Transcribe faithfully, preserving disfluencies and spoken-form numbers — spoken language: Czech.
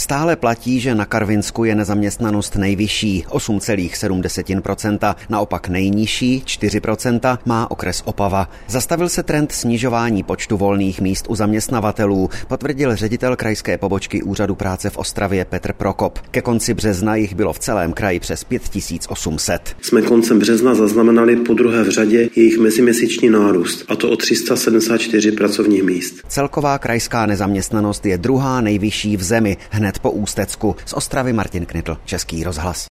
Stále platí, že na Karvinsku je nezaměstnanost nejvyšší, osm celá sedm procenta, naopak nejnižší, čtyři procenta, má okres Opava. Zastavil se trend snižování počtu volných míst u zaměstnavatelů, potvrdil ředitel krajské pobočky Úřadu práce v Ostravě Petr Prokop. Ke konci března jich bylo v celém kraji přes pět tisíc osm set. Jsme koncem března zaznamenali po druhé v řadě jejich meziměsíční nárůst, a to o tři sta sedmdesát čtyři pracovních míst. Celková krajská nezaměstnanost je druhá nejvyšší v zemi, hned po Ústecku. Z Ostravy Martin Knitl, Český rozhlas.